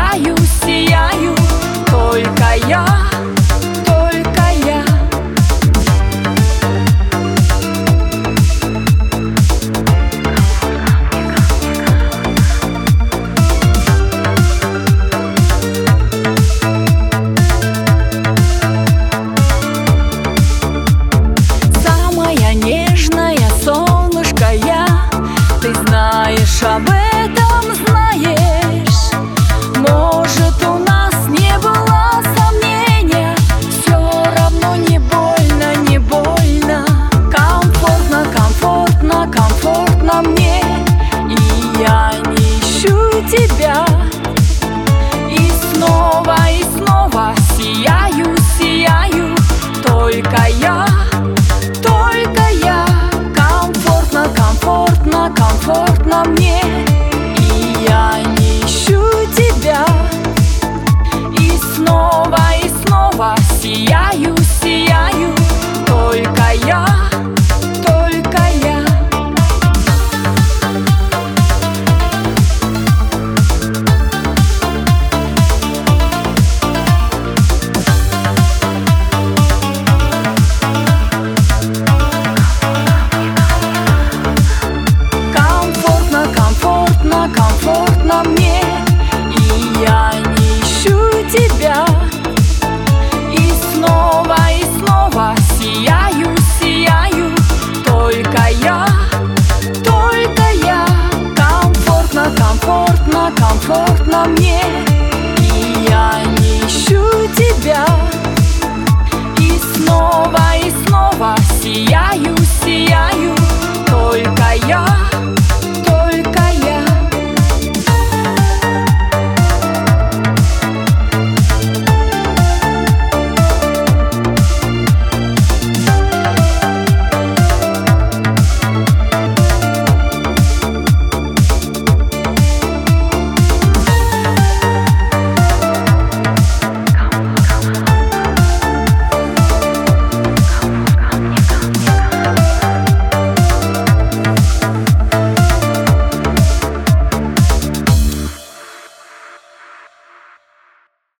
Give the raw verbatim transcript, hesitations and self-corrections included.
сияю, сияю, только я, только я. Самая нежная солнышко я, ты знаешь об этом, знаешь. Может, у нас не было сомнения, все равно не больно, не больно. Комфортно, комфортно, комфортно мне, и я не ищу тебя. И снова, и снова сияю, сияю, только я, только я. Комфортно, комфортно, комфортно мне, и я не ищу тебя. И снова, и снова сияю,